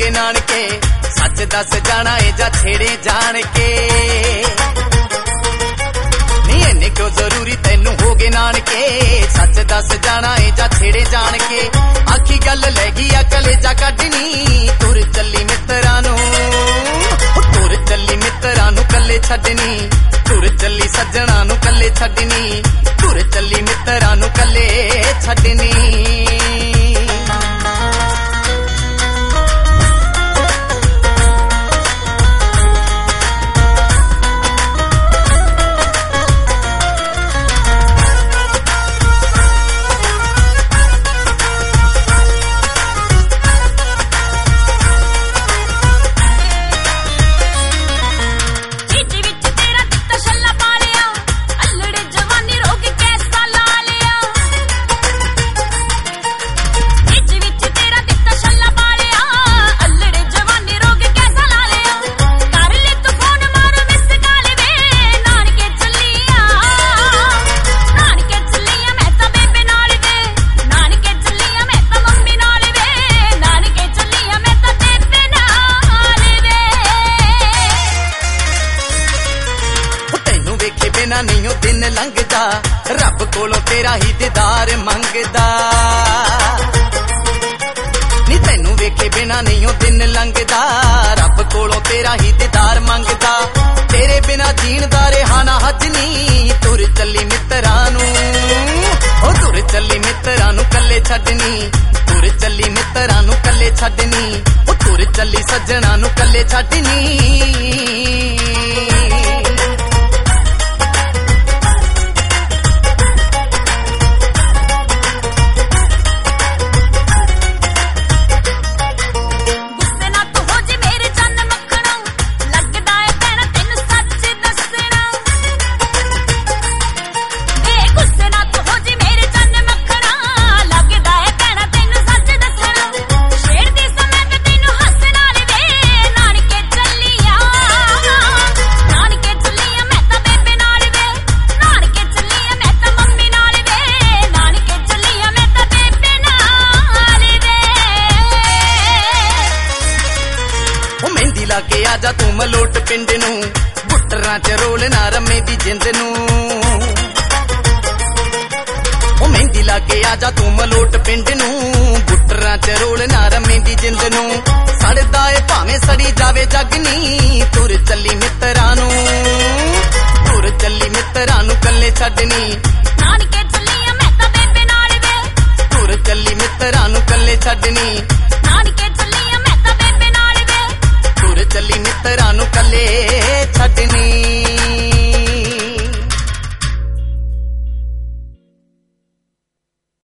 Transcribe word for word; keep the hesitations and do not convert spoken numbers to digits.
गए नानके सच दस जाना है जा छेड़े जान के नी इन्ने क्यों जरूरी तेनू हो गए नानके सच दस जाना है जा छेड़े जान के आखी गल लैगी आ कलेजा कड्डनी तुर चली मित्तरां नू तुर चली मित्तरां नू कल्ले छड्डनी तुर चली सज्जणा नू कल्ले छड्डनी तुर चली मित्तरां नू कल्ले छड्डनी नहीं दिन लंघदा रब कोलों तेरा ही दीदार मंगदा नी तैनू वेखे बिना नहीं दिन लंघदा रब कोलों तेरा ही दीदार मंगदा तेरे बिना जीण दा रिहाना हजनी तुर चली मित्तरां नू ओ तुर चली मित्तरां नू कल्ले छड्डनी तुर चली मित्तरां नू कल्ले छड्डनी ओ तुर चली सज्जणा नू कल्ले छड्डनी के आजा तू मलोट पिंड नू बुटरां च रोल ना रमे दी जिंद नू ओ मेहंदी ला के आजा तू मलोट पिंड नू बुटरां च रोल ना रमे दी जिंद नू सड़दा ए भावें सड़ी जावे जगनी तुर चली मित्तरां नू तुर चली मित्तरां नू कल्ले छड्डनी नानके चली मैं तां बेबे नाल वे तुर चली मित्तरां नू कल्ले छड्डनी नानके चली मैं तां बेबे नाल वे तुर चली मित्तरां नू कल्ले